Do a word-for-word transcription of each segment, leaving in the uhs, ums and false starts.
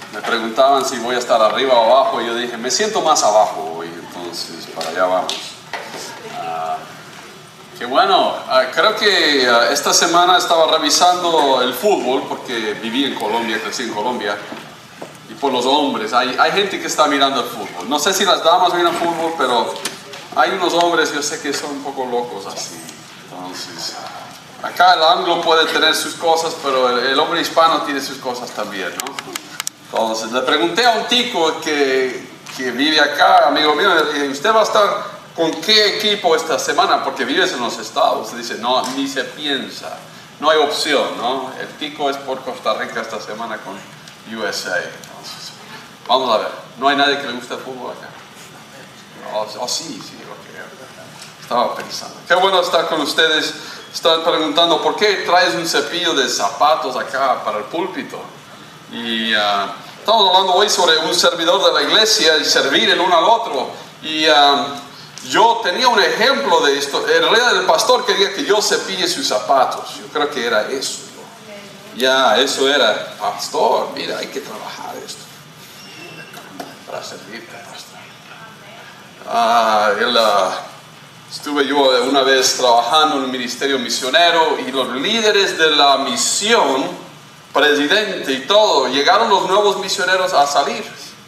me preguntaban si voy a estar arriba o abajo, y yo dije, me siento más abajo hoy, entonces para allá vamos. Uh, qué bueno, uh, creo que uh, esta semana estaba revisando el fútbol, porque viví en Colombia, crecí en Colombia, y por los hombres, hay, hay gente que está mirando el fútbol. No sé si las damas miran fútbol, pero hay unos hombres, yo sé que son un poco locos así. Entonces, acá el anglo puede tener sus cosas, pero el, el hombre hispano tiene sus cosas también, ¿no? Entonces, le pregunté a un tico que, que vive acá, amigo mío, le dije, ¿usted va a estar con qué equipo esta semana? Porque vives en los Estados. Dice, no, ni se piensa, no hay opción, ¿no? El tico es por Costa Rica esta semana con U S A. Entonces, vamos a ver, ¿no hay nadie que le guste el fútbol acá? Oh, oh sí, sí, okay. Estaba pensando. Qué bueno estar con ustedes. Están preguntando, ¿por qué traes un cepillo de zapatos acá para el púlpito? Y uh, estamos hablando hoy sobre un servidor de la iglesia y servir el uno al otro. Y uh, yo tenía un ejemplo de esto. En realidad el pastor quería que yo cepille sus zapatos. Yo creo que era eso. Ya, eso era. Pastor, mira, hay que trabajar esto para servirte, pastor. Ah, él... Uh, Estuve yo una vez trabajando en un ministerio misionero y los líderes de la misión, presidente y todo, llegaron los nuevos misioneros a salir.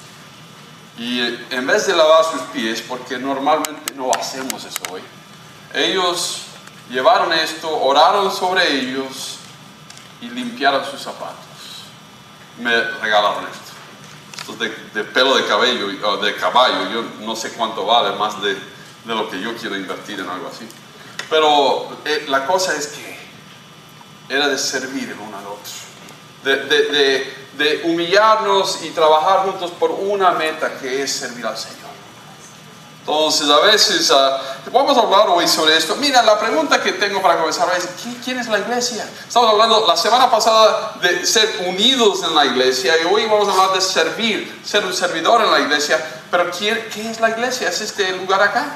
Y en vez de lavar sus pies, porque normalmente no hacemos eso hoy, ellos llevaron esto, oraron sobre ellos y limpiaron sus zapatos. Me regalaron esto. Esto es de, de pelo de cabello, de caballo, yo no sé cuánto vale, más de... de lo que yo quiero invertir en algo así. Pero eh, la cosa es que era de servir el uno al otro, de, de, de, de humillarnos y trabajar juntos por una meta, que es servir al Señor. Entonces a veces uh, vamos a hablar hoy sobre esto. Mira, la pregunta que tengo para comenzar es, ¿quién es la iglesia? Estamos hablando la semana pasada de ser unidos en la iglesia, y hoy vamos a hablar de servir, ser un servidor en la iglesia. Pero ¿quién, ¿qué es la iglesia? ¿Es este lugar acá?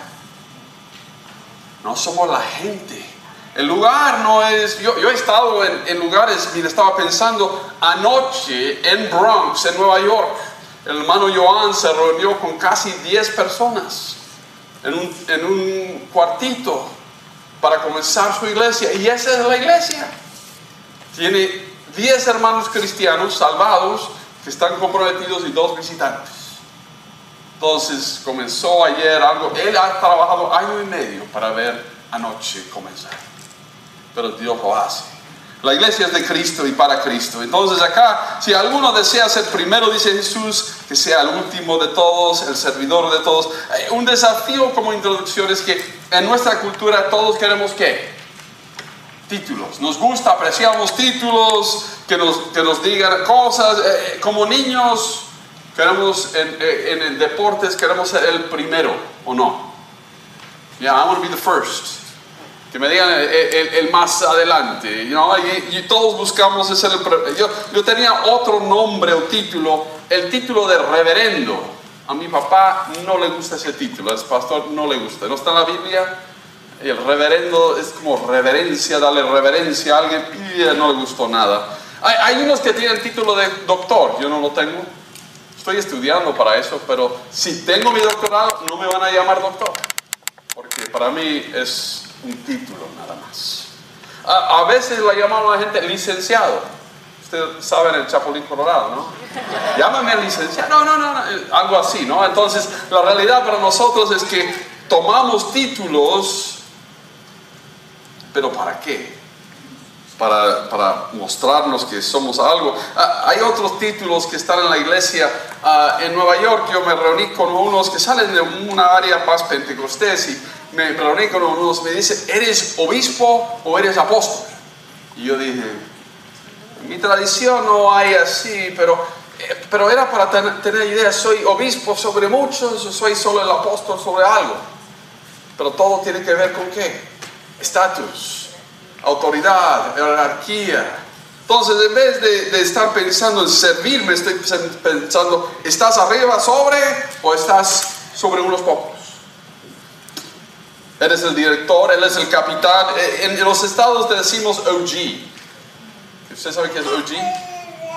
No somos la gente. El lugar no es... Yo, yo he estado en, en lugares, mira, estaba pensando anoche en Bronx, en Nueva York. El hermano Joan se reunió con casi diez personas en un, en un cuartito para comenzar su iglesia. Y esa es la iglesia. Tiene diez hermanos cristianos salvados que están comprometidos y dos visitantes. Entonces comenzó ayer algo. Él ha trabajado año y medio para ver anoche comenzar, pero Dios lo hace. La iglesia es de Cristo y para Cristo. Entonces acá, si alguno desea ser primero, dice Jesús, que sea el último de todos, el servidor de todos. Un desafío como introducción es que en nuestra cultura todos queremos ¿qué? Títulos. Nos gusta, apreciamos títulos que nos, que nos digan cosas. Eh, como niños queremos en, en, en deportes, queremos ser el primero, ¿o no? Yeah, I want to be the first. Que me digan el, el, el más adelante, you know? y, y todos buscamos ese. Yo, yo tenía otro nombre o título, el título de reverendo. A mi papá no le gusta ese título, al pastor no le gusta. No está en la Biblia. Y el reverendo es como reverencia, darle reverencia a alguien, y no le gustó nada. Hay, hay unos que tienen el título de doctor, yo no lo tengo. Estoy estudiando para eso, pero si tengo mi doctorado, no me van a llamar doctor, porque para mí es un título nada más. A, a veces la llaman a la gente licenciado. Ustedes saben el Chapulín Colorado, ¿no? Llámame licenciado. No, no, no, no, algo así, ¿no? Entonces, la realidad para nosotros es que tomamos títulos, pero ¿para qué? Para, para mostrarnos que somos algo. Ah, hay otros títulos que están en la iglesia. Ah, en Nueva York yo me reuní con unos que salen de una área más pentecostés y me reuní con unos, me dice, ¿eres obispo o eres apóstol? Y yo dije, en mi tradición no hay así, pero, eh, pero era para ten, tener idea, ¿soy obispo sobre muchos o soy solo el apóstol sobre algo? Pero todo tiene que ver con ¿qué? Estatus, autoridad, jerarquía. Entonces, en vez de, de estar pensando en servirme, estoy pensando, ¿estás arriba sobre o estás sobre unos pocos? Eres el director, él es el capitán. En los estados te decimos O G. ¿Usted sabe qué es O G?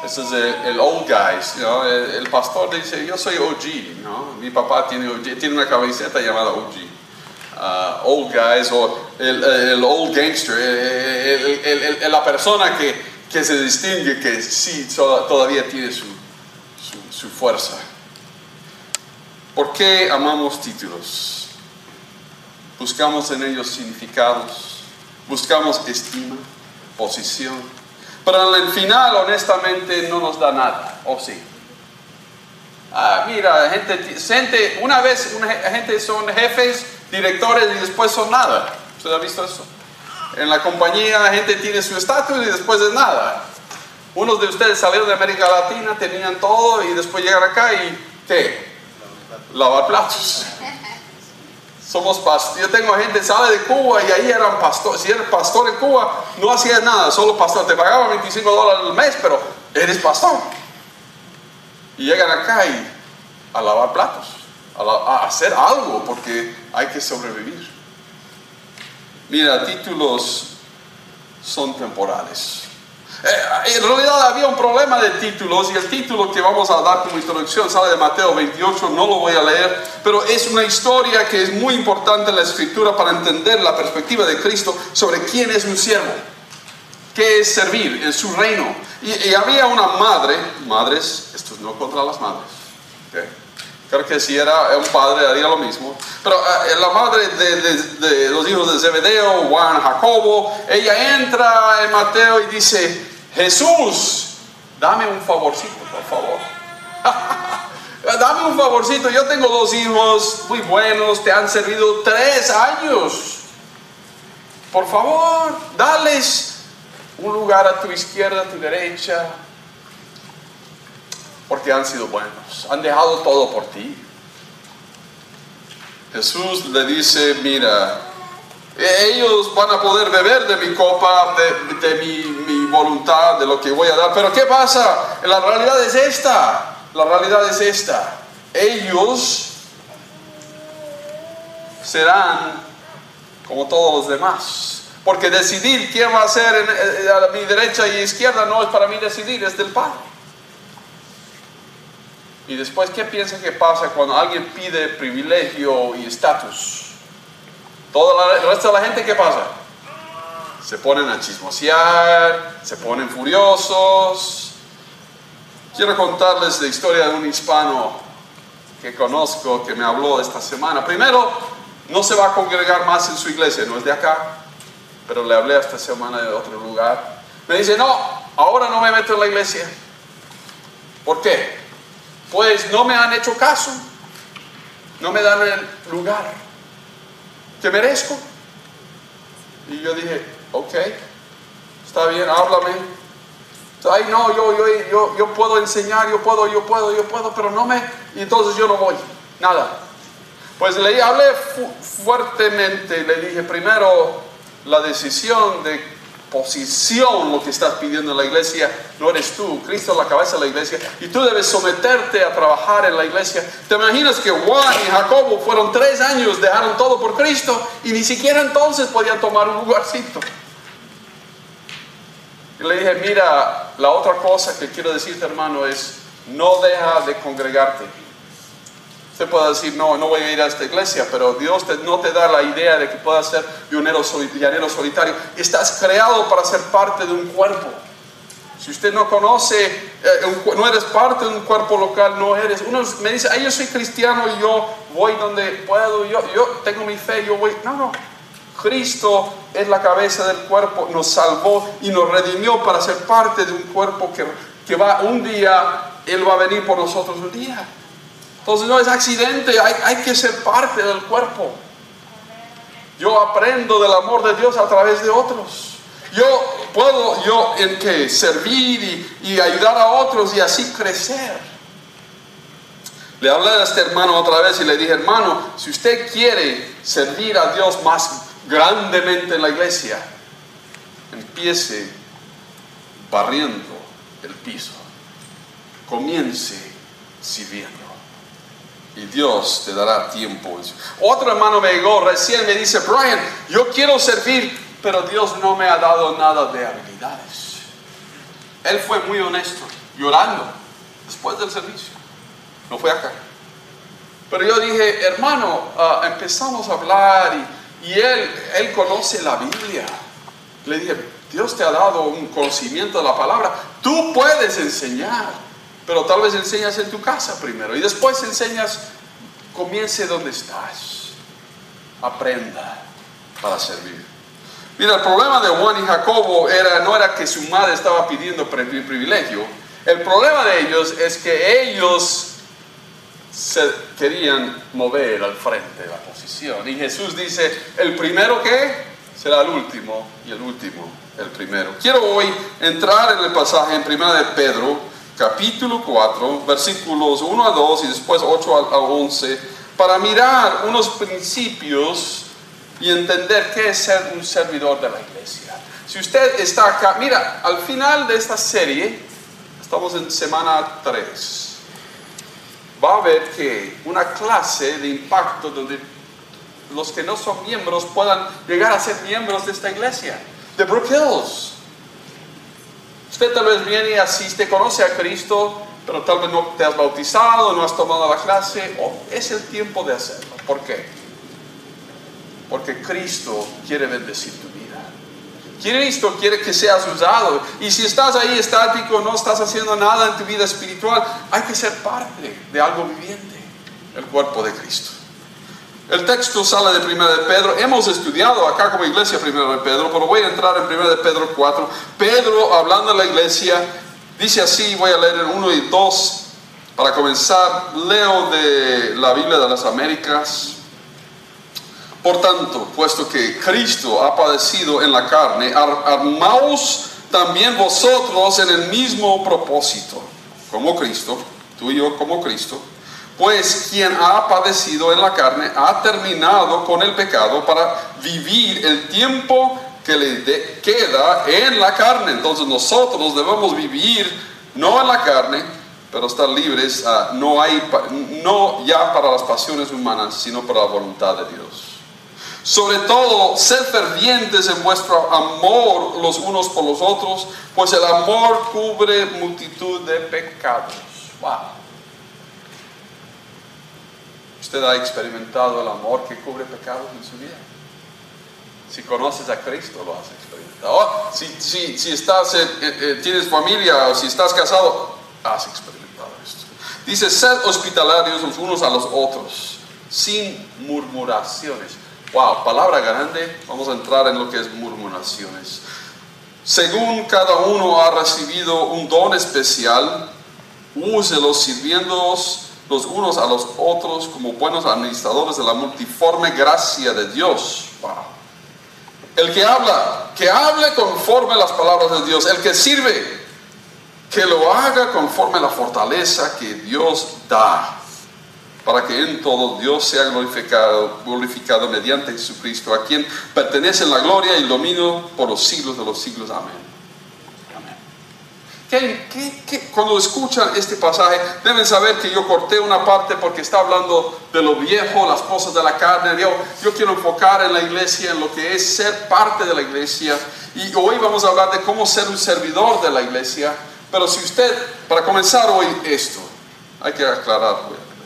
Ese es el, el old guys, ¿no? el, el pastor dice, yo soy O G, ¿no? Mi papá tiene, O G, tiene una camiseta llamada O G. Uh, old guys o el, el old gangster, el, el, el, el, la persona que, que se distingue, que sí todavía tiene su, su, su fuerza. ¿Por qué amamos títulos? Buscamos en ellos significados, buscamos estima, posición, pero en el final honestamente no nos da nada, ¿o sí? Ah, mira, gente, gente, una vez una gente son jefes, directores y después son nada. ¿Usted ha visto eso? En la compañía la gente tiene su estatus y después es nada. Unos de ustedes salieron de América Latina, tenían todo y después llegan acá y ¿qué? Lavar platos. Somos pastores. Yo tengo gente que sale de Cuba y ahí eran pastores. Si eres pastor en Cuba, no hacías nada, solo pastor. Te pagaban veinticinco dólares al mes, pero eres pastor. Y llegan acá y a lavar platos, a, la, a hacer algo, porque hay que sobrevivir. Mira, títulos son temporales. Eh, en realidad había un problema de títulos y el título que vamos a dar como introducción sale de Mateo veintiocho, no lo voy a leer, pero es una historia que es muy importante en la escritura para entender la perspectiva de Cristo sobre quién es un siervo, qué es servir en su reino. Y, y había una madre, madres, esto es no contra las madres, okay. Creo que si era un padre haría lo mismo, pero uh, la madre de, de, de los hijos de Zebedeo, Juan, Jacobo, ella entra en Mateo y dice, Jesús, dame un favorcito, por favor. Dame un favorcito, yo tengo dos hijos muy buenos, te han servido tres años. Por favor, dales un lugar a tu izquierda, a tu derecha, porque han sido buenos, han dejado todo por ti. Jesús le dice, mira, ellos van a poder beber de mi copa, de, de mi, mi voluntad, de lo que voy a dar, pero ¿qué pasa? La realidad es esta, la realidad es esta, ellos serán como todos los demás, porque decidir quién va a ser en, a mi derecha y izquierda no es para mí decidir, es del Padre. Y después, ¿qué piensa que pasa cuando alguien pide privilegio y estatus? Todo el resto de la gente, ¿qué pasa? Se ponen a chismosear, se ponen furiosos. Quiero contarles la historia de un hispano que conozco, que me habló esta semana. Primero, no se va a congregar más en su iglesia, no es de acá, pero le hablé esta semana de otro lugar. Me dice, no, ahora no me meto en la iglesia. ¿Por qué? Pues no me han hecho caso, no me dan el lugar que merezco. Y yo dije, ok, está bien, háblame. Ay, no, yo, yo, yo, yo puedo enseñar, yo puedo, yo puedo, yo puedo, pero no me... Y entonces yo no voy, nada. Pues le hablé fu fuertemente, le dije, primero, la decisión de posición, lo que estás pidiendo en la iglesia, no eres tú, Cristo es la cabeza de la iglesia y tú debes someterte a trabajar en la iglesia. ¿Te imaginas que Juan y Jacobo fueron tres años, dejaron todo por Cristo y ni siquiera entonces podían tomar un lugarcito? Y le dije, mira, la otra cosa que quiero decirte, hermano, es no deja de congregarte. Usted puede decir, no, no voy a ir a esta iglesia, pero Dios te, no te da la idea de que puedas ser llanero solitario. Estás creado para ser parte de un cuerpo. Si usted no conoce, eh, un, no eres parte de un cuerpo local, no eres. Uno me dice, ay, yo soy cristiano y yo voy donde puedo, yo, yo tengo mi fe, yo voy. No, no. Cristo es la cabeza del cuerpo, nos salvó y nos redimió para ser parte de un cuerpo que, que va un día, Él va a venir por nosotros un día. Entonces no es accidente, hay, hay que ser parte del cuerpo. Yo aprendo del amor de Dios a través de otros. Yo puedo yo en que servir y, y ayudar a otros y así crecer. Le hablé a este hermano otra vez y le dije, hermano, si usted quiere servir a Dios más grandemente en la iglesia, empiece barriendo el piso. Comience sirviendo. Y Dios te dará tiempo. Otro hermano me llegó recién, me dice, Brian, yo quiero servir, pero Dios no me ha dado nada de habilidades. Él fue muy honesto, llorando, después del servicio. No fue acá. Pero yo dije, hermano, uh, empezamos a hablar y, y él, él conoce la Biblia. Le dije, Dios te ha dado un conocimiento de la palabra. Tú puedes enseñar, pero tal vez enseñas en tu casa primero y después enseñas, comience donde estás. Aprenda para servir. Mira, el problema de Juan y Jacobo era, no era que su madre estaba pidiendo privilegio. El problema de ellos es que ellos se querían mover al frente de la posición. Y Jesús dice, el primero que será el último y el último el primero. Quiero hoy entrar en el pasaje en primera de Pedro, capítulo cuatro, versículos uno a dos y después ocho a once, para mirar unos principios y entender qué es ser un servidor de la iglesia. Si usted está acá, mira, al final de esta serie, estamos en semana tres, va a haber que una clase de impacto donde los que no son miembros puedan llegar a ser miembros de esta iglesia, de Brook Hills. Usted tal vez viene y asiste, conoce a Cristo, pero tal vez no te has bautizado, no has tomado la clase. Oh, es el tiempo de hacerlo. ¿Por qué? Porque Cristo quiere bendecir tu vida. Cristo quiere que seas usado. Y si estás ahí estático, no estás haciendo nada en tu vida espiritual, hay que ser parte de algo viviente, el cuerpo de Cristo. El texto sale de primera de Pedro. Hemos estudiado acá como iglesia primera de Pedro, pero voy a entrar en primera de Pedro cuatro. Pedro, hablando de la iglesia, dice así, voy a leer en uno y dos. Para comenzar, leo de la Biblia de las Américas. Por tanto, puesto que Cristo ha padecido en la carne, armaos también vosotros en el mismo propósito, como Cristo, tú y yo como Cristo. Pues quien ha padecido en la carne ha terminado con el pecado para vivir el tiempo que le de, queda en la carne. Entonces nosotros debemos vivir no en la carne, pero estar libres, uh, no, hay, no ya para las pasiones humanas, sino para la voluntad de Dios. Sobre todo, sed fervientes en vuestro amor los unos por los otros, pues el amor cubre multitud de pecados. Wow. ¿Usted ha experimentado el amor que cubre pecados en su vida? Si conoces a Cristo, lo has experimentado. Oh, si, si, si estás, eh, eh, tienes familia o si estás casado, has experimentado esto. Dice, sed hospitalarios los unos a los otros, sin murmuraciones. Wow, palabra grande. Vamos a entrar en lo que es murmuraciones. Según cada uno ha recibido un don especial, úselos sirviéndoos los unos a los otros como buenos administradores de la multiforme gracia de Dios. Wow. El que habla, que hable conforme a las palabras de Dios. El que sirve, que lo haga conforme a la fortaleza que Dios da, para que en todo Dios sea glorificado, glorificado mediante Jesucristo, a quien pertenece la gloria y el dominio por los siglos de los siglos. Amén. ¿Qué, qué, qué? Cuando escuchan este pasaje, deben saber que yo corté una parte porque está hablando de lo viejo, las cosas de la carne. Yo, yo quiero enfocar en la iglesia, en lo que es ser parte de la iglesia. Y hoy vamos a hablar de cómo ser un servidor de la iglesia. Pero si usted, para comenzar hoy esto, hay que aclarar.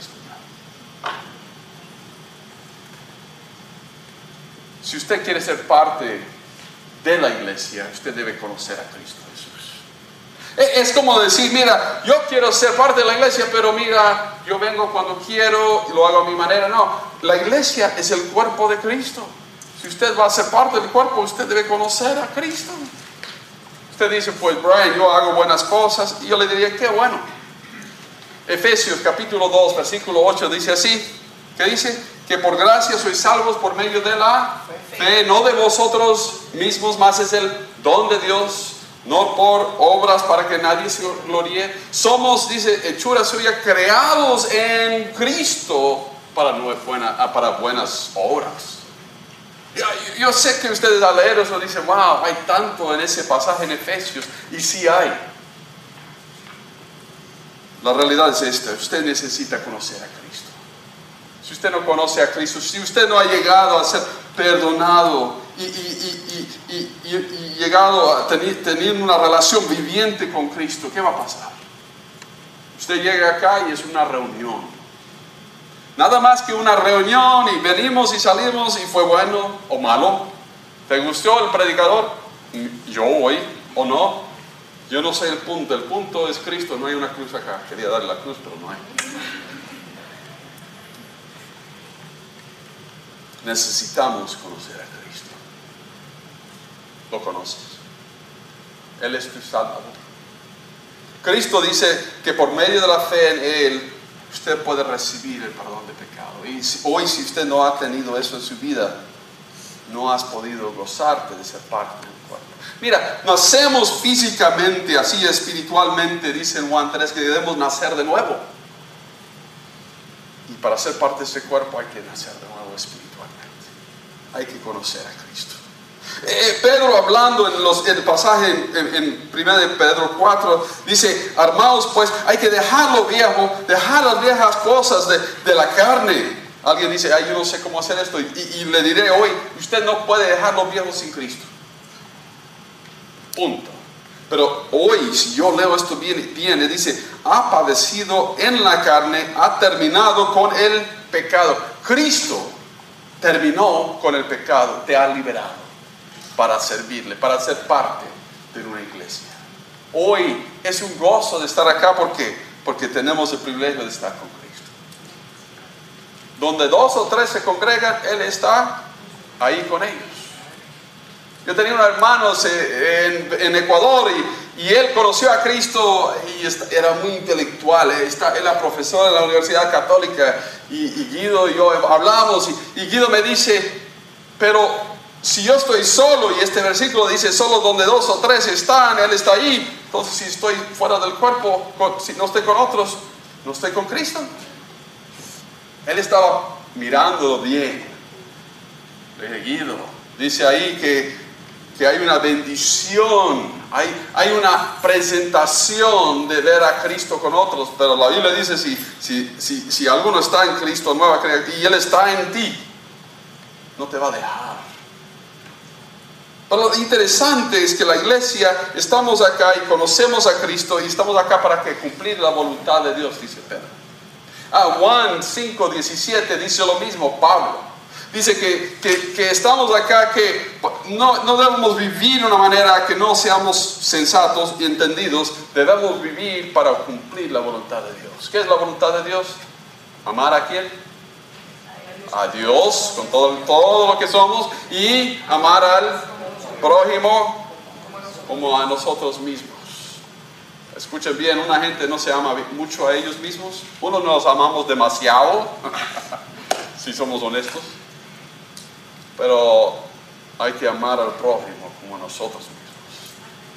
Si usted quiere ser parte de la iglesia, usted debe conocer a Cristo Jesús. Es como decir, mira, yo quiero ser parte de la iglesia, pero mira, yo vengo cuando quiero y lo hago a mi manera. No, la iglesia es el cuerpo de Cristo. Si usted va a ser parte del cuerpo, usted debe conocer a Cristo. Usted dice, pues Brian, yo hago buenas cosas. Y yo le diría, qué bueno. Efesios capítulo dos, versículo ocho dice así. ¿Qué dice? Que por gracia sois salvos por medio de la fe, no de vosotros mismos, más es el don de Dios. No por obras para que nadie se gloríe. Somos, dice, hechura suya, creados en Cristo para, buena, para buenas obras. Yo, yo sé que ustedes al leer eso dicen, wow, hay tanto en ese pasaje en Efesios. Y sí hay. La realidad es esta, usted necesita conocer a Cristo. Si usted no conoce a Cristo, si usted no ha llegado a ser perdonado y, y, y, y, y, y, y llegado a tener, tener una relación viviente con Cristo, ¿qué va a pasar? Usted llega acá y es una reunión. Nada más que una reunión y venimos y salimos y fue bueno o malo. ¿Te gustó el predicador? Yo voy o no. Yo no sé el punto. El punto es Cristo. No hay una cruz acá. Quería darle la cruz, pero no hay. Necesitamos conocer a Cristo. ¿Lo conoces? Él es tu Salvador. Cristo dice que por medio de la fe en Él, usted puede recibir el perdón de pecado. Y si, hoy si usted no ha tenido eso en su vida, no has podido gozarte de ser parte del cuerpo. Mira, nacemos físicamente, así espiritualmente, dice en Juan tres, que debemos nacer de nuevo. Y para ser parte de ese cuerpo hay que nacer de nuevo espiritualmente. Hay que conocer a Cristo. Eh, Pedro hablando en, los, en el pasaje en, en, en primera de Pedro cuatro, dice, armaos pues, hay que dejar lo viejo, dejar las viejas cosas de, de la carne. Alguien dice, ay, yo no sé cómo hacer esto, y, y, y le diré hoy, usted no puede dejar lo viejo sin Cristo. Punto. Pero hoy, si yo leo esto bien, bien, dice, ha padecido en la carne, ha terminado con el pecado. Cristo terminó con el pecado, te ha liberado para servirle, para ser parte de una iglesia. Hoy es un gozo de estar acá, ¿por qué? Porque tenemos el privilegio de estar con Cristo. Donde dos o tres se congregan, Él está ahí con ellos. Yo tenía unos hermanos en, en Ecuador y, y él conoció a Cristo y era muy intelectual. Él era profesor en la Universidad Católica y, y Guido y yo hablamos y, y Guido me dice, pero si yo estoy solo y este versículo dice solo donde dos o tres están, Él está ahí, entonces si estoy fuera del cuerpo, si no estoy con otros, no estoy con Cristo. Él estaba mirándolo bien. Le dije, Guido, dice ahí que que hay una bendición, hay, hay una presentación de ver a Cristo con otros, pero la Biblia dice, si, si, si, si alguno está en Cristo, nueva criatura, y Él está en ti, no te va a dejar. Pero lo interesante es que la iglesia, estamos acá y conocemos a Cristo, y estamos acá para que cumplir la voluntad de Dios, dice Pedro. Ah, Juan cinco diecisiete dice lo mismo, Pablo. Dice que, que, que estamos acá, que no, no debemos vivir de una manera que no seamos sensatos y entendidos. Debemos vivir para cumplir la voluntad de Dios. ¿Qué es la voluntad de Dios? ¿Amar a quién? A Dios con todo, todo lo que somos, y amar al prójimo como a nosotros mismos. Escuchen bien, una gente no se ama mucho a ellos mismos. Uno nos amamos demasiado, si somos honestos. Pero hay que amar al prójimo como a nosotros mismos.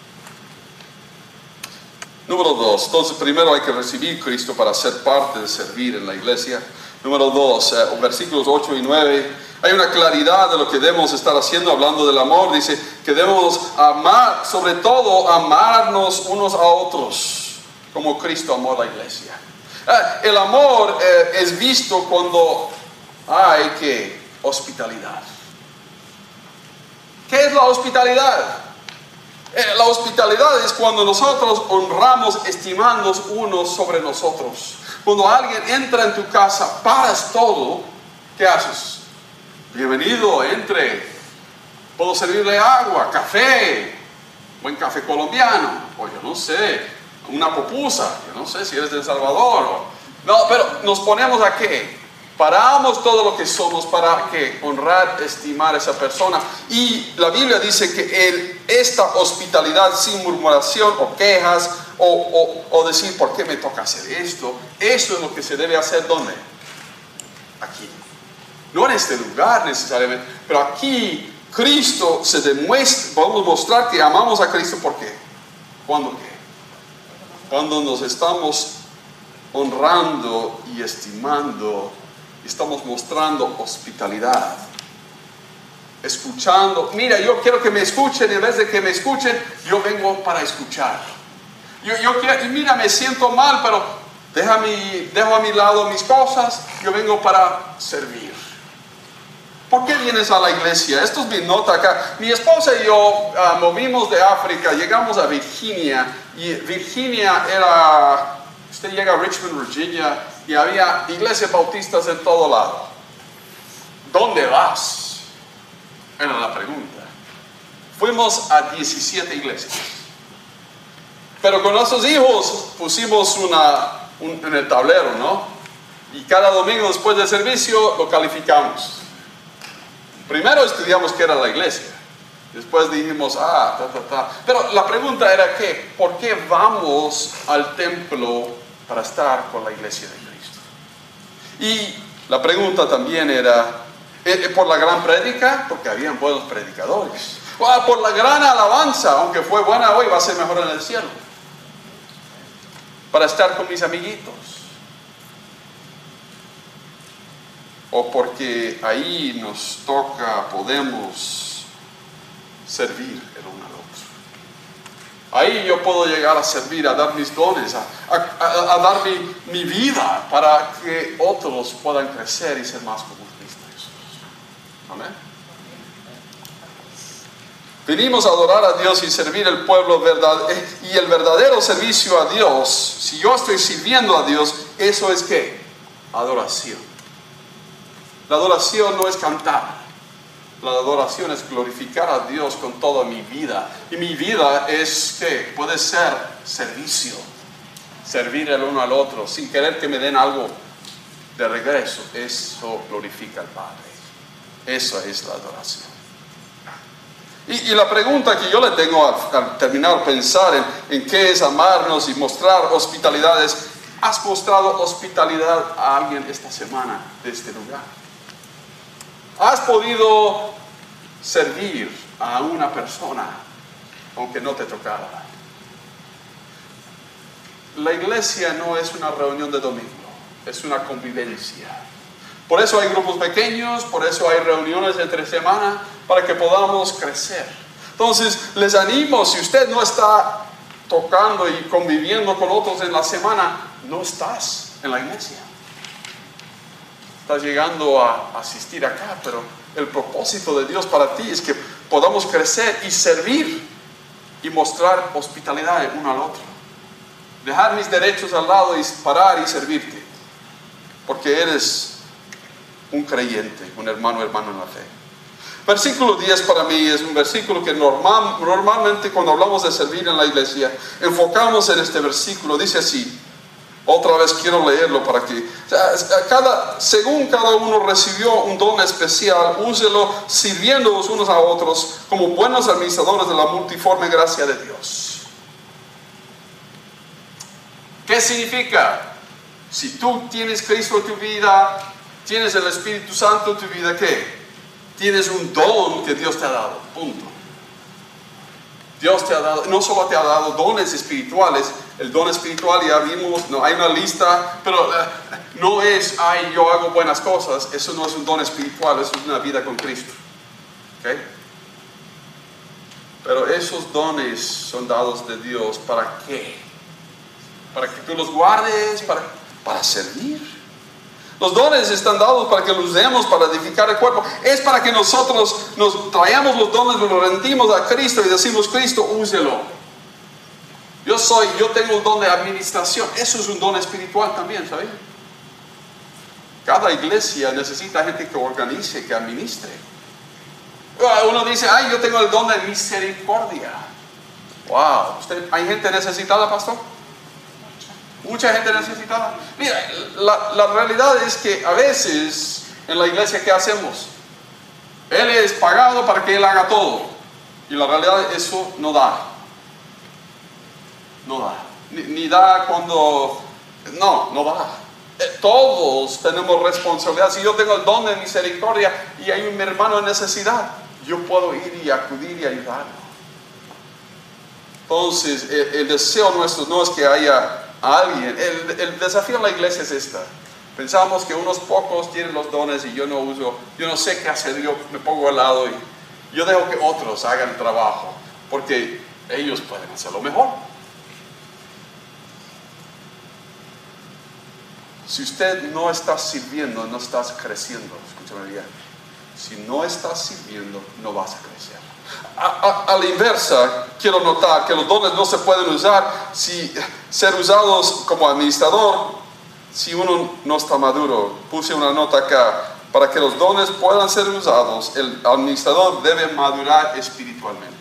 Número dos, entonces primero hay que recibir Cristo para ser parte de servir en la iglesia. Número dos, eh, versículos ocho y nueve, hay una claridad de lo que debemos estar haciendo, hablando del amor. Dice que debemos amar, sobre todo amarnos unos a otros, como Cristo amó a la iglesia. Eh, el amor eh, es visto cuando hay que hospitalidad. ¿Qué es la hospitalidad? Eh, la hospitalidad es cuando nosotros honramos, estimamos unos sobre nosotros. Cuando alguien entra en tu casa, paras todo, ¿qué haces? Bienvenido, entre. Puedo servirle agua, café, buen café colombiano, o yo no sé, una pupusa, yo no sé si eres de El Salvador. O, no, pero nos ponemos a qué? Paramos todo lo que somos para que honrar, estimar a esa persona. Y la Biblia dice que el, esta hospitalidad sin murmuración o quejas o, o, o decir ¿por qué me toca hacer esto? Eso es lo que se debe hacer. ¿Dónde? Aquí. No en este lugar necesariamente, pero aquí Cristo se demuestra. Vamos a mostrar que amamos a Cristo. ¿Por qué? ¿Cuándo qué? Cuando nos estamos honrando y estimando. Estamos mostrando hospitalidad, escuchando. Mira, yo quiero que me escuchen, en vez de que me escuchen, yo vengo para escuchar. Yo, yo quiero, y mira, me siento mal, pero deja mi, dejo a mi lado mis cosas, yo vengo para servir. ¿por qué vienes a la iglesia? Esto es mi nota acá. Mi esposa y yo uh, movimos de África, llegamos a Virginia, y Virginia era, usted llega a Richmond, Virginia, y había iglesias bautistas en todo lado. ¿Dónde vas? Era la pregunta. Fuimos a diecisiete iglesias. Pero con nuestros hijos pusimos una, un, en el tablero, ¿no? Y cada domingo después del servicio lo calificamos. Primero estudiamos qué era la iglesia. Después dijimos, ah, ta, ta, ta. Pero la pregunta era que, ¿por qué vamos al templo para estar con la iglesia de Cristo? Y la pregunta también era, ¿eh, por la gran prédica? Porque habían buenos predicadores. O por la gran alabanza, aunque fue buena hoy, va a ser mejor en el cielo. Para estar con mis amiguitos. O porque ahí nos toca, podemos servir el uno al otro. Ahí yo puedo llegar a servir, a dar mis dones, a, a, a, a dar mi, mi vida para que otros puedan crecer y ser más como Cristo Jesús. Amén. Venimos a adorar a Dios y servir al pueblo verdad, y el verdadero servicio a Dios, si yo estoy sirviendo a Dios, eso es ¿qué? Adoración. La adoración no es cantar. La adoración es glorificar a Dios con toda mi vida. Y mi vida es ¿qué? Puede ser servicio. Servir el uno al otro sin querer que me den algo de regreso. Eso glorifica al Padre. Eso es la adoración. Y, y la pregunta que yo le tengo al, al terminar pensar en, en qué es amarnos y mostrar hospitalidad es, ¿has mostrado hospitalidad a alguien esta semana de este lugar? ¿Has podido servir a una persona aunque no te tocara? La iglesia no es una reunión de domingo, es una convivencia. Por eso hay grupos pequeños, por eso hay reuniones entre semana, para que podamos crecer. Entonces, les animo, si usted no está tocando y conviviendo con otros en la semana, no estás en la iglesia. Estás llegando a asistir acá, pero el propósito de Dios para ti es que podamos crecer y servir y mostrar hospitalidad uno al otro. Dejar mis derechos al lado y parar y servirte, porque eres un creyente, un hermano, hermano en la fe. Versículo diez para mí es un versículo que normal, normalmente cuando hablamos de servir en la iglesia, enfocamos en este versículo. Dice así, otra vez quiero leerlo para que, o sea, cada, según cada uno recibió un don especial, úselo sirviéndonos unos a otros como buenos administradores de la multiforme gracia de Dios. ¿Qué significa? Si tú tienes Cristo en tu vida, tienes el Espíritu Santo en tu vida, ¿qué? Tienes un don que Dios te ha dado, punto. Dios te ha dado, no solo te ha dado dones espirituales, el don espiritual ya vimos, no hay una lista, pero uh, no es, ay, yo hago buenas cosas, eso no es un don espiritual, eso es una vida con Cristo. ¿Okay? Pero esos dones son dados de Dios, ¿para qué? Para que tú los guardes, para, para servir. Los dones están dados para que los usemos para edificar el cuerpo. Es para que nosotros nos traigamos los dones, los rendimos a Cristo y decimos, Cristo, úselo. Yo soy, yo tengo el don de administración. Eso es un don espiritual también, ¿sabes? Cada iglesia necesita gente que organice, que administre. Uno dice, ay, yo tengo el don de misericordia. Wow, ¿usted, ¿hay gente necesitada, pastor? Mucha gente necesitada. Mira, la, la realidad es que a veces en la iglesia, ¿qué hacemos? Él es pagado para que Él haga todo. Y la realidad es eso no da. No da. Ni, ni da cuando... No, no da. Eh, todos tenemos responsabilidad. Si yo tengo el don de misericordia y hay un hermano en necesidad, yo puedo ir y acudir y ayudarlo. Entonces, el, el deseo nuestro no es que haya a alguien. El, el desafío en la iglesia es esta. Pensamos que unos pocos tienen los dones y yo no uso, yo no sé qué hacer, yo me pongo al lado y yo dejo que otros hagan el trabajo, porque ellos pueden hacerlo mejor. Si usted no está sirviendo, no estás creciendo, escúchame bien. Si no estás sirviendo, no vas a crecer. A, a, a la inversa, quiero notar que los dones no se pueden usar si ser usados como administrador si uno no está maduro. Puse una nota acá. Para que los dones puedan ser usados, el administrador debe madurar espiritualmente.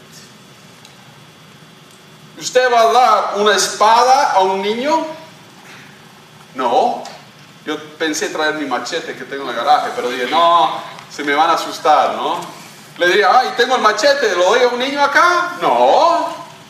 ¿Usted va a dar una espada a un niño? No. Yo pensé traer mi machete que tengo en el garaje, pero dije, no, se me van a asustar, ¿no? Le diría, ay, tengo el machete, ¿lo doy a un niño acá? No.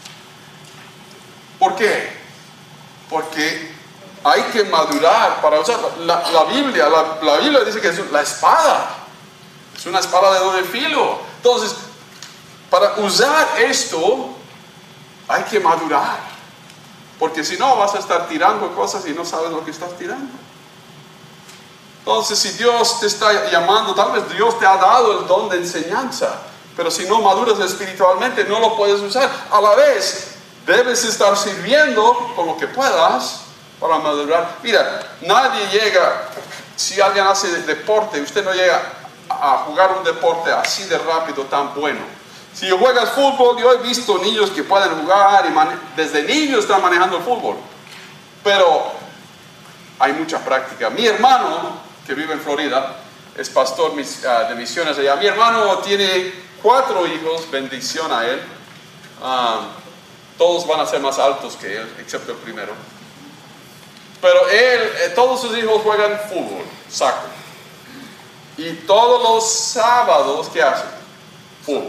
¿Por qué? Porque hay que madurar para usar la, la Biblia. La, la Biblia dice que es la espada. Es una espada de doble filo. Entonces, para usar esto, hay que madurar. Porque si no, vas a estar tirando cosas y no sabes lo que estás tirando. Entonces, si Dios te está llamando, tal vez Dios te ha dado el don de enseñanza. Pero si no maduras espiritualmente, no lo puedes usar. A la vez, debes estar sirviendo con lo que puedas para madurar. Mira, nadie llega, si alguien hace deporte, usted no llega a jugar un deporte así de rápido, tan bueno. Si juegas fútbol, yo he visto niños que pueden jugar y desde niños están manejando el fútbol. Pero hay mucha práctica. Mi hermano, que vive en Florida, es pastor de misiones allá. Mi hermano tiene cuatro hijos, bendición a él. Um, todos van a ser más altos que él, excepto el primero. Pero él, eh, todos sus hijos juegan fútbol, soccer. Y todos los sábados, ¿qué hacen? Fútbol.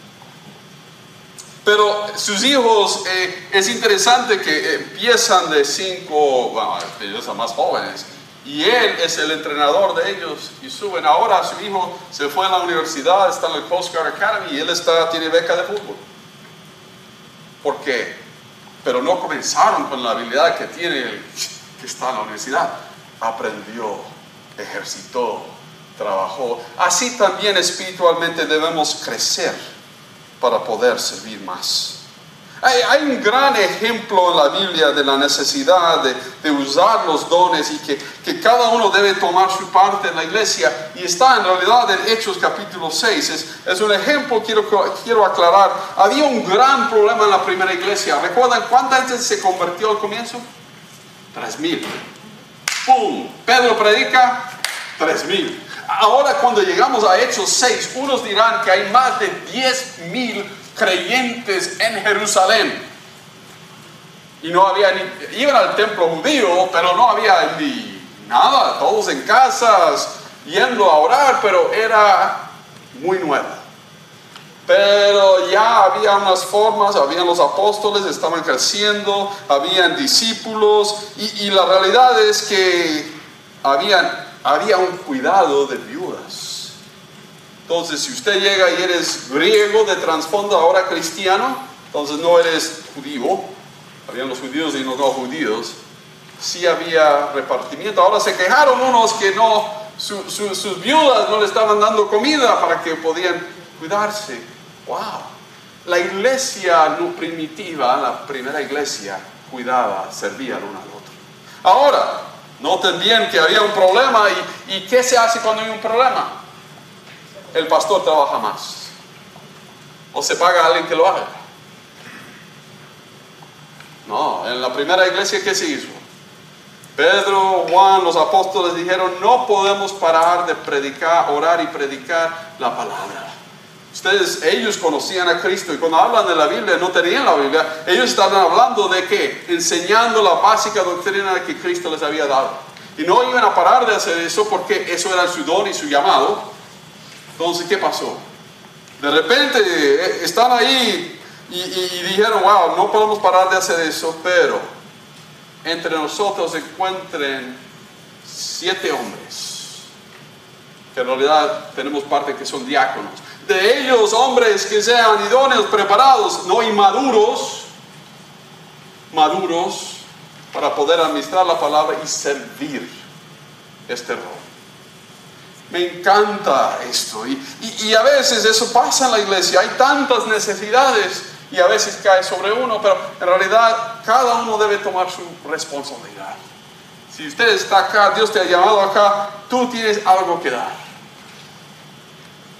Pero sus hijos, eh, es interesante que empiezan de cinco, bueno, ellos son más jóvenes. Y él es el entrenador de ellos y suben. Ahora su hijo se fue a la universidad, está en el Coast Guard Academy y él está, tiene beca de fútbol. ¿Por qué? Pero no comenzaron con la habilidad que tiene el que está en la universidad. Aprendió, ejercitó, trabajó. Así también espiritualmente debemos crecer para poder servir más. Hay, hay un gran ejemplo en la Biblia de la necesidad de, de usar los dones y que, que cada uno debe tomar su parte en la iglesia. Y está en realidad en Hechos capítulo seis. Es, es un ejemplo, quiero, quiero aclarar. Había un gran problema en la primera iglesia. ¿Recuerdan cuánta gente se convirtió al comienzo? Tres mil. ¡Pum! Pedro predica, tres mil. Ahora cuando llegamos a Hechos seis, unos dirán que hay más de diez mil creyentes en Jerusalén. Y no había ni, iban al templo judío, pero no había ni nada, todos en casas, yendo a orar, pero era muy nueva. Pero ya había unas formas, habían los apóstoles, estaban creciendo, habían discípulos, y, y la realidad es que habían, había un cuidado de viudas. Entonces, si usted llega y eres griego de trasfondo, ahora cristiano, entonces no eres judío, habían los judíos y los no judíos, sí había repartimiento. Ahora se quejaron unos que no, su, su, sus viudas no le estaban dando comida para que podían cuidarse. ¡Wow! La iglesia no primitiva, la primera iglesia, cuidaba, servía el uno al otro. Ahora, noten bien que había un problema y, y ¿qué se hace cuando hay un problema? El pastor trabaja más. O se paga a alguien que lo haga. No, en la primera iglesia, ¿qué se hizo? Pedro, Juan, los apóstoles dijeron, no podemos parar de predicar, orar y predicar la palabra. Ustedes, ellos conocían a Cristo y cuando hablan de la Biblia, no tenían la Biblia. Ellos estaban hablando de qué? Enseñando la básica doctrina que Cristo les había dado. Y no iban a parar de hacer eso porque eso era su don y su llamado. Entonces, ¿qué pasó? De repente están ahí y, y, y dijeron, wow, no podemos parar de hacer eso, pero entre nosotros se encuentren siete hombres, que en realidad tenemos parte que son diáconos. De ellos, hombres que sean idóneos, preparados, no inmaduros, maduros, para poder administrar la palabra y servir este rol. Me encanta esto y, y, y a veces eso pasa en la iglesia, hay tantas necesidades y a veces cae sobre uno, pero en realidad cada uno debe tomar su responsabilidad. Si usted está acá, Dios te ha llamado acá, tú tienes algo que dar.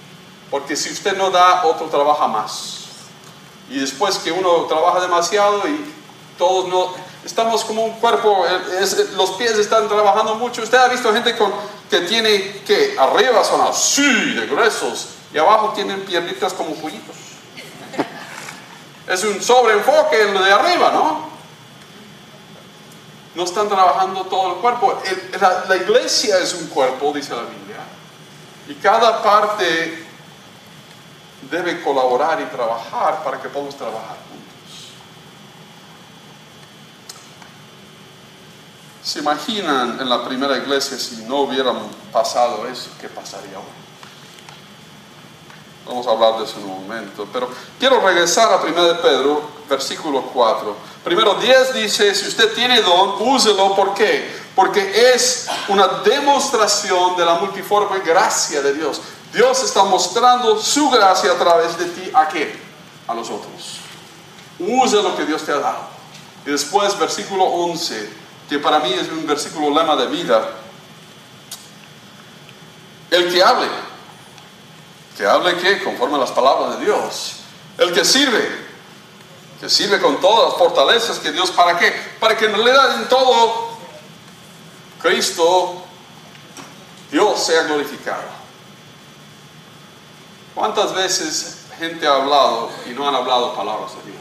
Porque si usted no da, otro trabaja más. Y después que uno trabaja demasiado y todos no... Estamos como un cuerpo, es, los pies están trabajando mucho. Usted ha visto gente con, que tiene, que arriba son así de gruesos y abajo tienen piernitas como pollitos. Es un sobreenfoque en lo de arriba, ¿no? No están trabajando todo el cuerpo. El, la, la iglesia es un cuerpo, dice la Biblia. Y cada parte debe colaborar y trabajar para que podamos trabajar juntos. ¿Se imaginan en la primera iglesia si no hubieran pasado eso? ¿Qué pasaría hoy? Vamos a hablar de eso en un momento. Pero quiero regresar a primera de Pedro, versículo cuatro. Primero diez dice, si usted tiene don, úselo. ¿Por qué? Porque es una demostración de la multiforme gracia de Dios. Dios está mostrando su gracia a través de ti. ¿A qué? A los otros. Usa lo que Dios te ha dado. Y después, versículo once, que para mí es un versículo lema de vida. El que hable. ¿Que hable qué? Conforme a las palabras de Dios. El que sirve. Que sirve con todas las fortalezas que Dios, ¿para qué? Para que en realidad en todo Cristo, Dios sea glorificado. ¿Cuántas veces gente ha hablado y no han hablado palabras de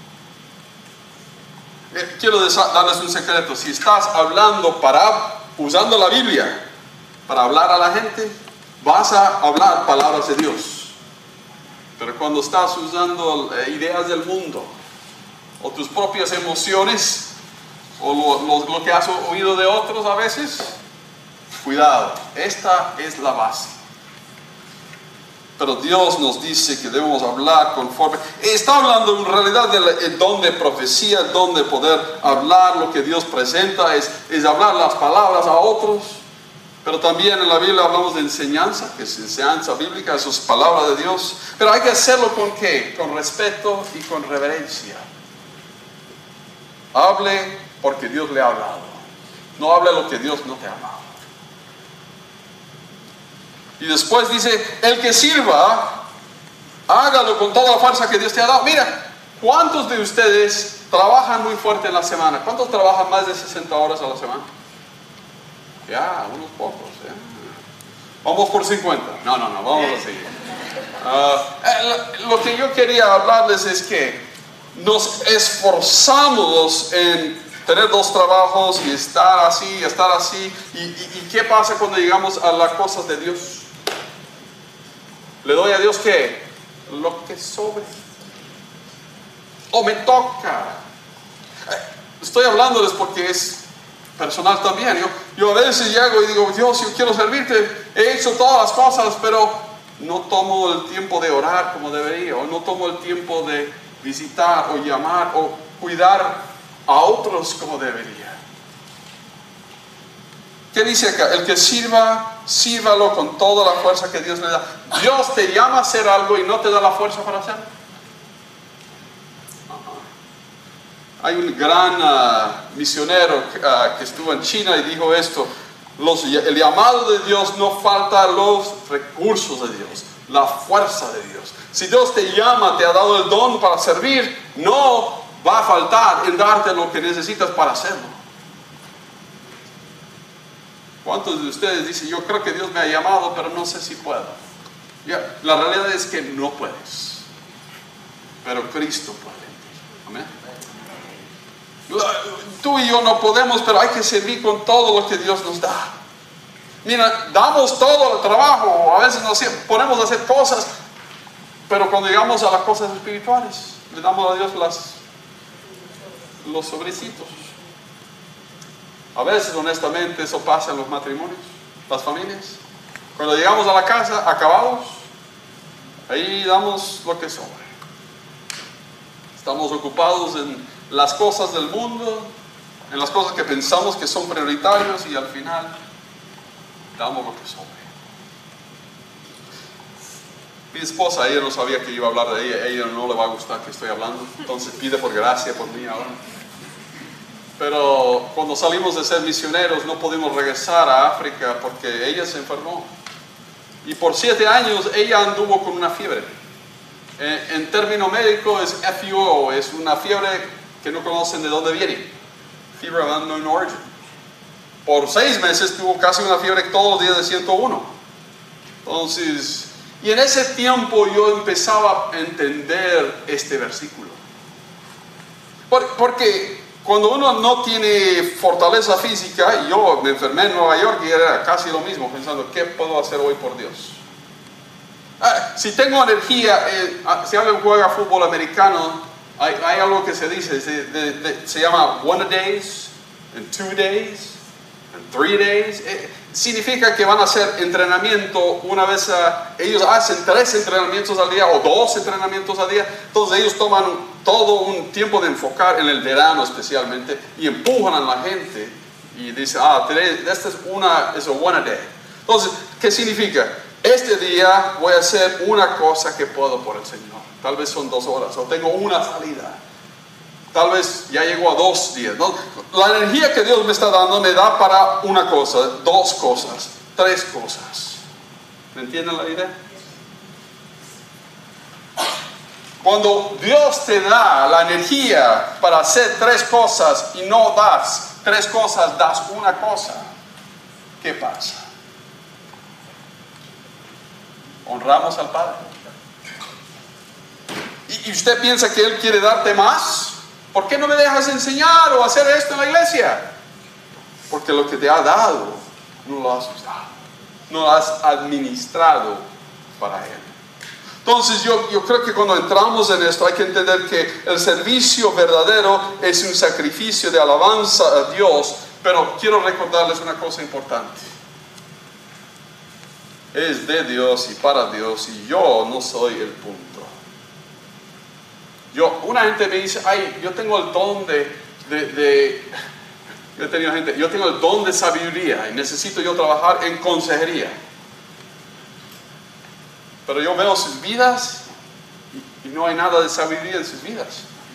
Dios? Eh, quiero darles un secreto. Si estás hablando para, usando la Biblia para hablar a la gente, vas a hablar palabras de Dios. Pero cuando estás usando ideas del mundo, o tus propias emociones, o lo, lo, lo que has oído de otros a veces, cuidado, esta es la base. Pero Dios nos dice que debemos hablar conforme. Está hablando en realidad del don de profecía, el don de poder hablar lo que Dios presenta, es, es hablar las palabras a otros. Pero también en la Biblia hablamos de enseñanza, que es enseñanza bíblica, eso es palabra de Dios. Pero hay que hacerlo con ¿qué? Con respeto y con reverencia. Hable porque Dios le ha hablado. No hable lo que Dios no te ha hablado. Y después dice, el que sirva, hágalo con toda la fuerza que Dios te ha dado. Mira, ¿cuántos de ustedes trabajan muy fuerte en la semana? ¿Cuántos trabajan más de sesenta horas a la semana? Ya, unos pocos. ¿eh? Vamos por cincuenta. No, no, no, vamos a seguir. Uh, lo que yo quería hablarles es que nos esforzamos en tener dos trabajos y estar así, estar así. ¿Y, y, y qué pasa cuando llegamos a las cosas de Dios? ¿Le doy a Dios qué? Lo que sobre. O me toca. Estoy hablándoles porque es personal también. Yo, yo a veces llego y digo, Dios, yo quiero servirte. He hecho todas las cosas, pero no tomo el tiempo de orar como debería. O no tomo el tiempo de visitar o llamar o cuidar a otros como debería. ¿Qué dice acá? El que sirva, sírvalo con toda la fuerza que Dios le da. Dios te llama a hacer algo y no te da la fuerza para hacerlo. Hay un gran uh, misionero uh, que estuvo en China y dijo esto: los, el llamado de Dios no falta los recursos de Dios, la fuerza de Dios. Si Dios te llama, te ha dado el don para servir, no va a faltar en darte lo que necesitas para hacerlo. ¿Cuántos de ustedes dicen, yo creo que Dios me ha llamado, pero no sé si puedo? Ya, la realidad es que no puedes, pero Cristo puede. Amén. Tú y yo no podemos, pero hay que servir con todo lo que Dios nos da. Mira, damos todo el trabajo, a veces nos ponemos a hacer cosas, pero cuando llegamos a las cosas espirituales, le damos a Dios las, los sobrecitos. A veces, honestamente, eso pasa en los matrimonios, las familias. Cuando llegamos a la casa, acabados, ahí damos lo que sobra. Estamos ocupados en las cosas del mundo, en las cosas que pensamos que son prioritarias, y al final damos lo que sobra. Mi esposa, ella no sabía que iba a hablar de ella, a ella no le va a gustar que estoy hablando, entonces pide por gracia por mí ahora. Pero cuando salimos de ser misioneros no pudimos regresar a África porque ella se enfermó. Y por siete años ella anduvo con una fiebre. En, en término médico es F U O, es una fiebre que no conocen de dónde viene. Fever of unknown origin. Por seis meses tuvo casi una fiebre todos los días de ciento uno. Entonces, y en ese tiempo yo empezaba a entender este versículo. Por, porque cuando uno no tiene fortaleza física, y yo me enfermé en Nueva York y era casi lo mismo, pensando, ¿qué puedo hacer hoy por Dios? Ah, si tengo energía, eh, si alguien juega fútbol americano, hay, hay algo que se dice, se, de, de, se llama one a days, and two days, and three days. Eh, significa que van a hacer entrenamiento una vez, a, ellos hacen tres entrenamientos al día o dos entrenamientos al día, entonces ellos toman todo un tiempo de enfocar en el verano especialmente y empujan a la gente y dicen, ah, esta es una, es a one a day. Entonces, ¿qué significa? Este día voy a hacer una cosa que puedo por el Señor. Tal vez son dos horas o tengo una salida. Tal vez ya llegó a dos días, ¿no? La energía que Dios me está dando me da para una cosa, dos cosas, tres cosas. ¿Me entienden la idea? Cuando Dios te da la energía para hacer tres cosas y no das tres cosas, das una cosa, ¿qué pasa? Honramos al Padre. ¿Y usted piensa que Él quiere darte más? ¿Por qué no me dejas enseñar o hacer esto en la iglesia? Porque lo que te ha dado no lo has usado, no lo has administrado para Él. Entonces yo, yo creo que cuando entramos en esto hay que entender que el servicio verdadero es un sacrificio de alabanza a Dios, pero quiero recordarles una cosa importante. Es de Dios y para Dios y yo no soy el punto. Yo, una gente me dice, ay, yo tengo el don de, de, de yo he tenido gente, yo tengo el don de sabiduría y necesito yo trabajar en consejería. Pero yo veo sus vidas y, y no hay nada de sabiduría en sus vidas.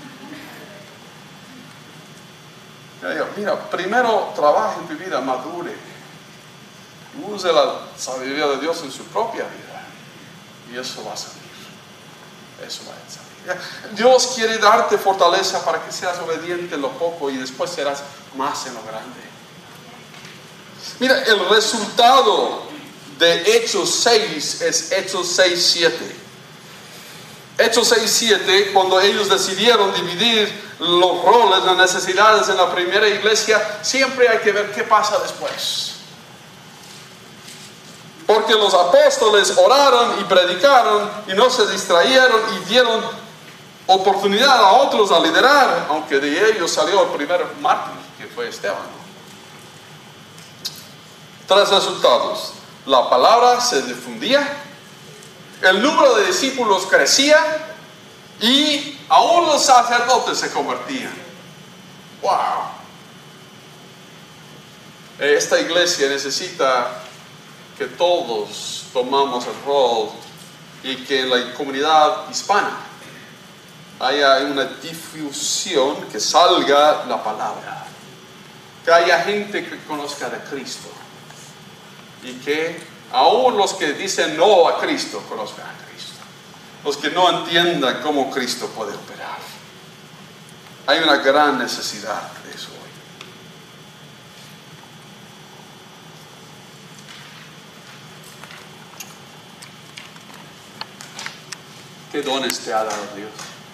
Yo digo, mira, primero trabaja en tu vida, madure. Use la sabiduría de Dios en su propia vida. Y eso va a salir. Eso va a salir. Dios quiere darte fortaleza para que seas obediente en lo poco y después serás más en lo grande. Mira, el resultado de Hechos seis es Hechos seis siete. Hechos seis siete, cuando ellos decidieron dividir los roles, las necesidades en la primera iglesia, siempre hay que ver qué pasa después. Porque los apóstoles oraron y predicaron y no se distrayeron y dieron oportunidad a otros a liderar, aunque de ellos salió el primer mártir, que fue Esteban. Tres resultados: la palabra se difundía, el número de discípulos crecía y aún los sacerdotes se convertían. ¡Wow! Esta iglesia necesita que todos tomamos el rol y que en la comunidad hispana haya una difusión, que salga la palabra, que haya gente que conozca de Cristo y que aún los que dicen no a Cristo conozcan a Cristo, los que no entiendan cómo Cristo puede operar. Hay una gran necesidad de eso hoy. ¿Qué dones te ha dado Dios?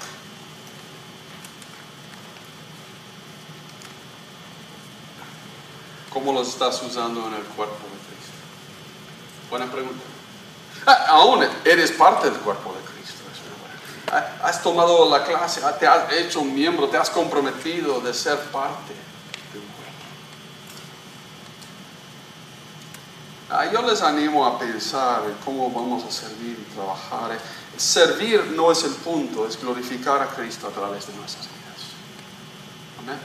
¿Cómo los estás usando en el cuerpo de Cristo? Buena pregunta. Ah, aún eres parte del cuerpo de Cristo. Ah, has tomado la clase, te has hecho un miembro, te has comprometido de ser parte de un cuerpo. Ah, yo les animo a pensar en cómo vamos a servir y trabajar. Servir no es el punto, es glorificar a Cristo a través de nuestras vidas. Amén.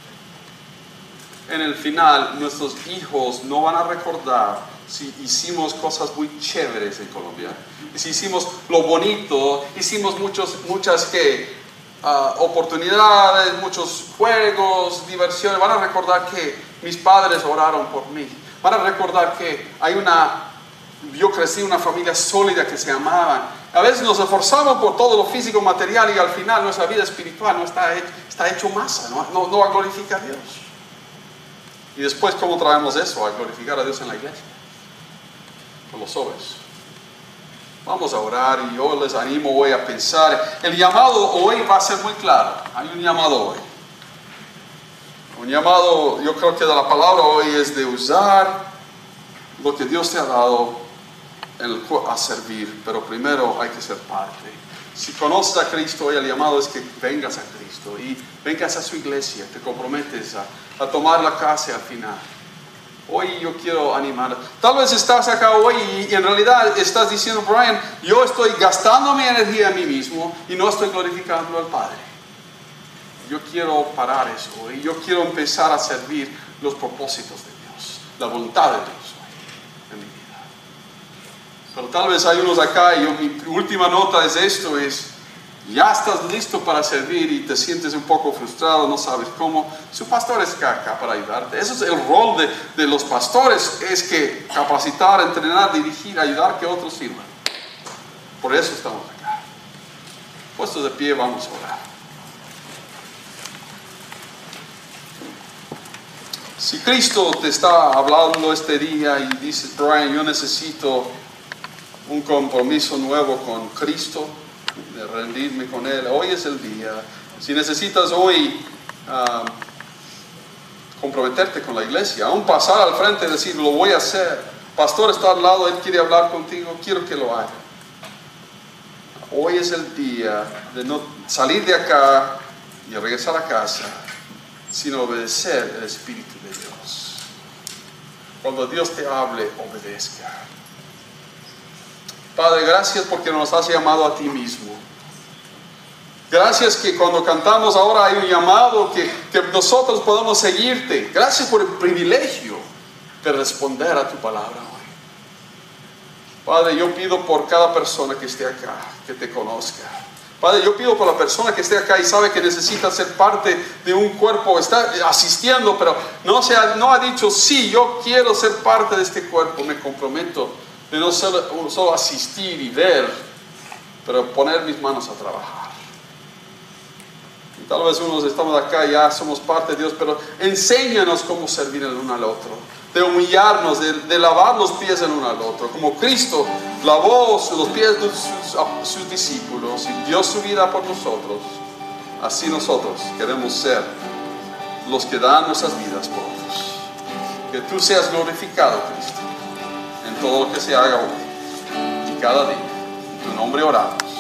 En el final, nuestros hijos no van a recordar si hicimos cosas muy chéveres en Colombia, si hicimos lo bonito, hicimos muchos, muchas que, uh, oportunidades, muchos juegos, diversiones. Van a recordar que mis padres oraron por mí. Van a recordar que hay una yo crecí en una familia sólida que se amaban. A veces nos esforzamos por todo lo físico, material, y al final nuestra vida espiritual no está hecho, está hecho masa, no, no, no glorifica a Dios. Y después, ¿cómo traemos eso a glorificar a Dios en la iglesia? Con los sobres. Vamos a orar y yo les animo hoy a pensar. El llamado hoy va a ser muy claro. Hay un llamado hoy. Un llamado, yo creo que de la palabra hoy es de usar lo que Dios te ha dado en el, a servir. Pero primero hay que ser parte. Si conoces a Cristo hoy, el llamado es que vengas a Cristo y vengas a su iglesia. Te comprometes a, a tomar la casa al final. Hoy yo quiero animar. Tal vez estás acá hoy y, y en realidad estás diciendo, Brian, yo estoy gastando mi energía en mí mismo y no estoy glorificando al Padre. Yo quiero parar eso y yo quiero empezar a servir los propósitos de Dios, la voluntad de Dios hoy en mi vida. Pero tal vez hay unos acá y yo, mi última nota es esto, es ya estás listo para servir y te sientes un poco frustrado, no sabes cómo. Su pastor está acá para ayudarte. Ese es el rol de, de los pastores, es que capacitar, entrenar, dirigir, ayudar que otros sirvan. Por eso estamos acá. Puestos de pie, vamos a orar. Si Cristo te está hablando este día y dices, Brian, yo necesito un compromiso nuevo con Cristo, de rendirme con Él, hoy es el día. Si necesitas hoy uh, comprometerte con la iglesia, aún pasar al frente y decir, lo voy a hacer, pastor está al lado, Él quiere hablar contigo, quiero que lo haga. Hoy es el día de no salir de acá y regresar a casa, sino obedecer el Espíritu de Dios. Cuando Dios te hable, obedezca. Padre, gracias porque nos has llamado a ti mismo. Gracias que cuando cantamos ahora hay un llamado que, que nosotros podamos seguirte. Gracias por el privilegio de responder a tu palabra hoy. Padre, yo pido por cada persona que esté acá, que te conozca. Padre, yo pido por la persona que esté acá y sabe que necesita ser parte de un cuerpo, está asistiendo, pero no, se ha, no ha dicho, sí, yo quiero ser parte de este cuerpo, me comprometo de no solo, solo asistir y ver, pero poner mis manos a trabajar. Y tal vez unos estamos acá y ya somos parte de Dios, pero enséñanos cómo servir el uno al otro, de humillarnos, de, de lavar los pies el uno al otro, como Cristo lavó los pies de sus, sus discípulos y dio su vida por nosotros. Así nosotros queremos ser los que dan nuestras vidas por otros. Que tú seas glorificado, Cristo, en todo lo que se haga hoy y cada día. En tu nombre oramos.